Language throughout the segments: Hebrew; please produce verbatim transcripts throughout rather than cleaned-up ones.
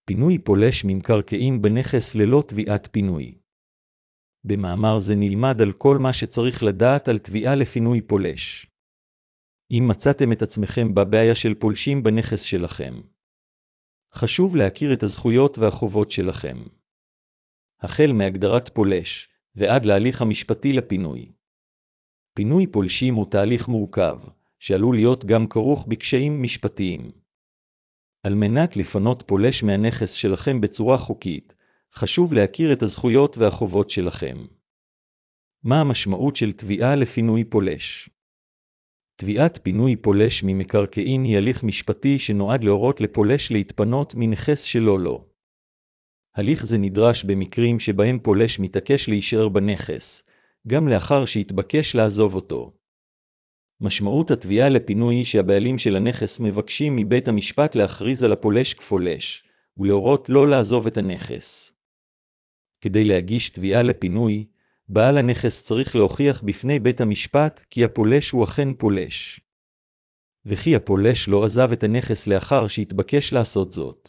פינוי פולש ממקרקעין בנכס ללא תביעת פינוי. במאמר זה נלמד על כל מה שצריך לדעת על תביעה לפינוי פולש. אם מצאתם את עצמכם בבעיה של פולשים בנכס שלכם, חשוב להכיר את הזכויות והחובות שלכם, החל מהגדרת פולש ועד להליך המשפטי לפינוי. פינוי פולשים הוא תהליך מורכב, שעלול להיות גם כרוך בקשיים משפטיים. על מנת לפנות פולש מהנכס שלכם בצורה חוקית, חשוב להכיר את הזכויות והחובות שלכם. מה המשמעות של תביעה לפינוי פולש? תביעת פינוי פולש ממקרקעין היא הליך משפטי שנועד להורות לפולש להתפנות מנכס שלו לו. הליך זה נדרש במקרים שבהם פולש מתעקש להישאר בנכס, גם לאחר שהתבקש לעזוב אותו. משמעות התביעה לפינוי היא שהבעלים של הנכס מבקשים מבית המשפט להכריז על הפולש כפולש, ולהורות לא לעזוב את הנכס. כדי להגיש תביעה לפינוי, בעל הנכס צריך להוכיח בפני בית המשפט כי הפולש הוא אכן פולש, וכי הפולש לא עזב את הנכס לאחר שהתבקש לעשות זאת.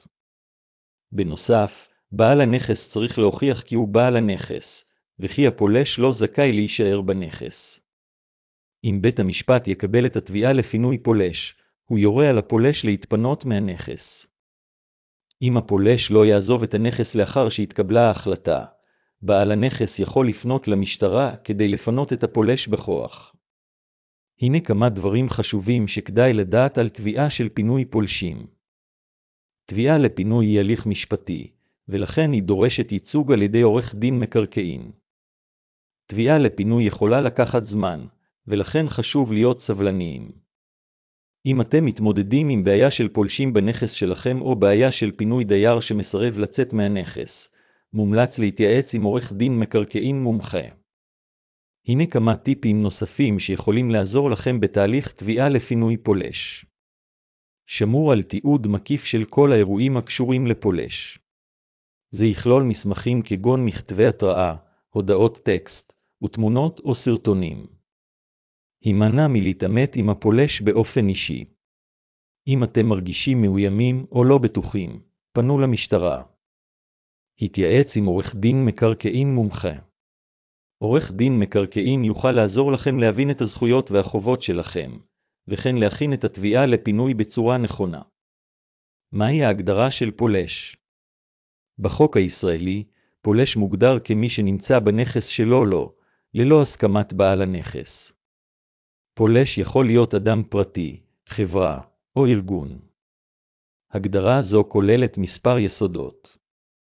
בנוסף, בעל הנכס צריך להוכיח כי הוא בעל הנכס, וכי הפולש לא זכאי להישאר בנכס. אם בית המשפט יקבל את התביעה לפינוי פולש, הוא יורה על הפולש להתפנות מהנכס. אם הפולש לא יעזוב את הנכס לאחר שהתקבלה ההחלטה, בעל הנכס יכול לפנות למשטרה כדי לפנות את הפולש בכוח. הנה כמה דברים חשובים שכדאי לדעת על תביעה של פינוי פולשים. תביעה לפינוי היא הליך משפטי, ולכן היא דורשת ייצוג על ידי עורך דין מקרקעין. תביעה לפינוי יכולה לקחת זמן, ולכן חשוב להיות סבלניים. אם אתם מתמודדים עם בעיה של פולשים בנכס שלכם או בעיה של פינוי דייר שמסרב לצאת מהנכס, מומלץ להתייעץ עם עורך דין מקרקעין מומחה. הנה כמה טיפים נוספים שיכולים לעזור לכם בתהליך תביעה לפינוי פולש. שמור על תיעוד מקיף של כל האירועים הקשורים לפולש. זה יכלול מסמכים כגון מכתבי התראה, הודעות טקסט, ותמונות או סרטונים. הימנע מלהתעמת עם הפולש באופן אישי. אם אתם מרגישים מאוימים או לא בטוחים, פנו למשטרה. התייעץ עם עורך דין מקרקעין מומחה. עורך דין מקרקעין יוכל לעזור לכם להבין את הזכויות והחובות שלכם, וכן להכין את התביעה לפינוי בצורה נכונה. מהי ההגדרה של פולש? בחוק הישראלי, פולש מוגדר כמי שנמצא בנכס שלו לא, ללא הסכמת בעל הנכס. פולש יכול להיות אדם פרטי, חברה או ארגון. הגדרה זו כוללת מספר יסודות.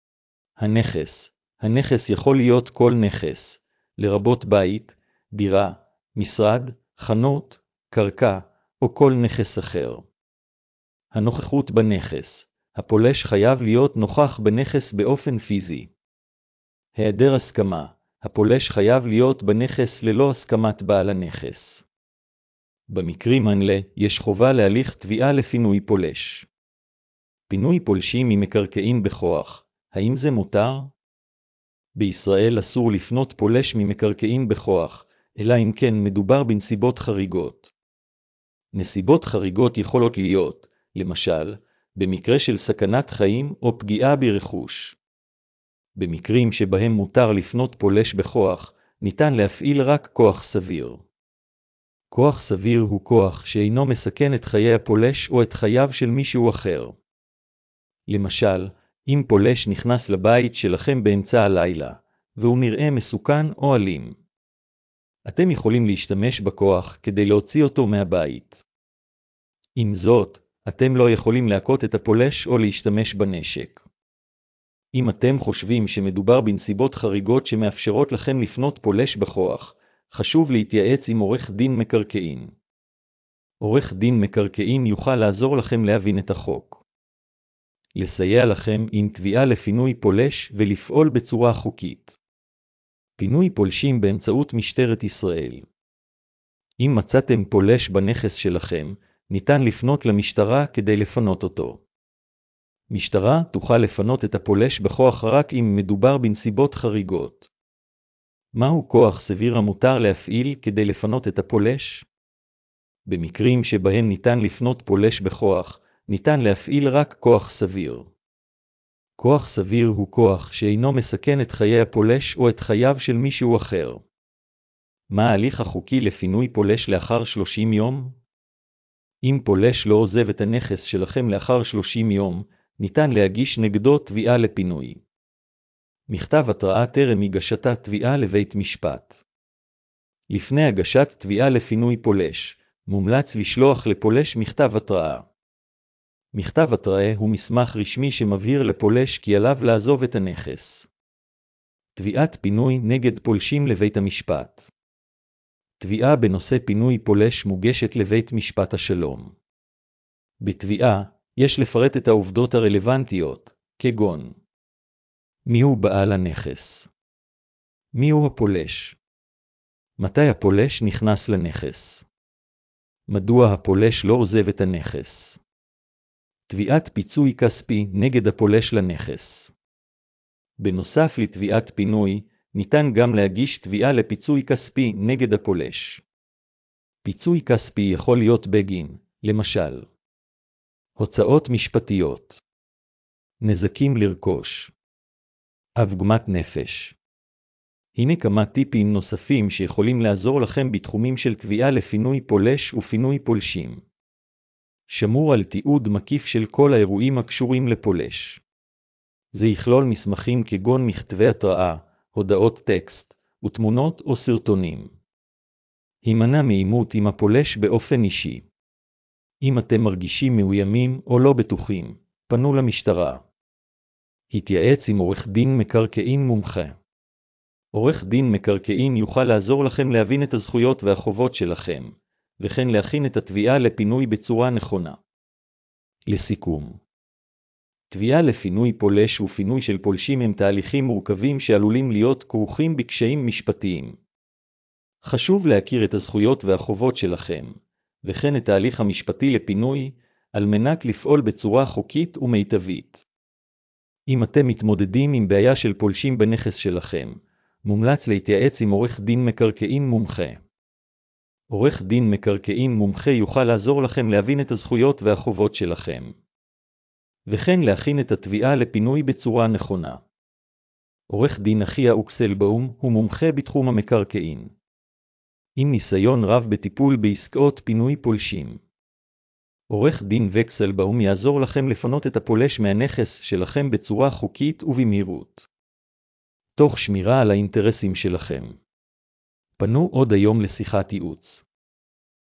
הנכס. הנכס יכול להיות כל נכס, לרבות בית, דירה, משרד, חנות, קרקע או כל נכס אחר. הנוכחות בנכס. הפולש חייב להיות נוכח בנכס באופן פיזי. היעדר הסכמה. הפולש חייב להיות בנכס ללא הסכמת בעל הנכס. במקרים האלה יש חובה להליך תביעה לפינוי פולש. פינוי פולשים ממקרקעין בכוח, האם זה מותר? בישראל אסור לפנות פולש ממקרקעין בכוח, אלא אם כן מדובר בנסיבות חריגות. נסיבות חריגות יכולות להיות, למשל, במקרה של סכנת חיים או פגיעה ברכוש. במקרים שבהם מותר לפנות פולש בכוח, ניתן להפעיל רק כוח סביר. כוח סביר הוא כוח שאינו מסכן את חיי הפולש או את חייו של מישהו אחר. למשל, אם פולש נכנס לבית שלכם באמצע הלילה, והוא נראה מסוכן או אלים, אתם יכולים להשתמש בכוח כדי להוציא אותו מהבית. עם זאת, אתם לא יכולים להכות את הפולש או להשתמש בנשק. אם אתם חושבים שמדובר בנסיבות חריגות שמאפשרות לכם לפנות פולש בכוח, חשוב להתייעץ עם עורך דין מקרקעין. עורך דין מקרקעין יוכל לעזור לכם להבין את החוק, לסייע לכם עם תביעה לפינוי פולש ולפעול בצורה חוקית. פינוי פולשים באמצעות משטרת ישראל. אם מצאתם פולש בנכס שלכם, ניתן לפנות למשטרה כדי לפנות אותו. משטרה תוכל לפנות את הפולש בכוח רק אם מדובר בנסיבות חריגות. מהו כוח סביר המותר להפעיל כדי לפנות את הפולש? במקרים שבהם ניתן לפנות פולש בכוח, ניתן להפעיל רק כוח סביר. כוח סביר הוא כוח שאינו מסכן את חיי הפולש או את חייו של מישהו אחר. מה ההליך החוקי לפינוי פולש לאחר שלושים יום? אם פולש לא עוזב את הנכס שלכם לאחר שלושים יום, ניתן להגיש נגדו תביעה לפינוי. מכתב התראה טרם הגשתה תביעה לבית משפט. לפני הגשת תביעה לפינוי פולש, מומלץ לשלוח לפולש מכתב התראה. מכתב התראה הוא מסמך רשמי שמבהיר לפולש כי עליו לעזוב את הנכס. תביעת פינוי נגד פולשים לבית המשפט. תביעה בנושא פינוי פולש מוגשת לבית משפט השלום. בתביעה, יש לפרט את העובדות הרלוונטיות, כגון מיהו בעל הנכס? מיהו הפולש? מתי הפולש נכנס לנכס? מדוע הפולש לא עוזב את הנכס? תביעת פיצוי כספי נגד הפולש לנכס. בנוסף לתביעת פינוי, ניתן גם להגיש תביעה לפיצוי כספי נגד הפולש. פיצוי כספי יכול להיות בגין, למשל, הוצאות משפטיות, נזקים לרכוש, עוגמת נפש. הנה כמה טיפים נוספים שיכולים לעזור לכם בתחומים של תביעה לפינוי פולש ופינוי פולשים. שמור על תיעוד מקיף של כל האירועים הקשורים לפולש. זה יכלול מסמכים כגון מכתבי התראה, הודעות טקסט, ותמונות או סרטונים. הימנע מעימות עם הפולש באופן אישי. אם אתם מרגישים מאוימים או לא בטוחים, פנו למשטרה. התייעץ עם עורך דין מקרקעין מומחה. עורך דין מקרקעין יוכל לעזור לכם להבין את הזכויות והחובות שלכם, וכן להכין את התביעה לפינוי בצורה נכונה. לסיכום, תביעה לפינוי פולש ופינוי של פולשים הם תהליכים מורכבים שעלולים להיות כרוכים בקשיים משפטיים. חשוב להכיר את הזכויות והחובות שלכם, וכן את ההליך המשפטי לפינוי, על מנת לפעול בצורה חוקית ומיטבית. אם אתם מתמודדים עם בעיה של פולשים בנכס שלכם, מומלץ להתייעץ עם עורך דין מקרקעין מומחה. עורך דין מקרקעין מומחה יוכל לעזור לכם להבין את הזכויות והחובות שלכם, וכן להכין את התביעה לפינוי בצורה נכונה. עורך דין אחיה אוקסלבאום הוא מומחה בתחום המקרקעין, עם ניסיון רב בטיפול בעסקאות פינוי פולשים. עורך דין וקסלבאום יעזור לכם לפנות את הפולש מהנכס שלכם בצורה חוקית ובמהירות, תוך שמירה על האינטרסים שלכם. פנו עוד היום לשיחת ייעוץ.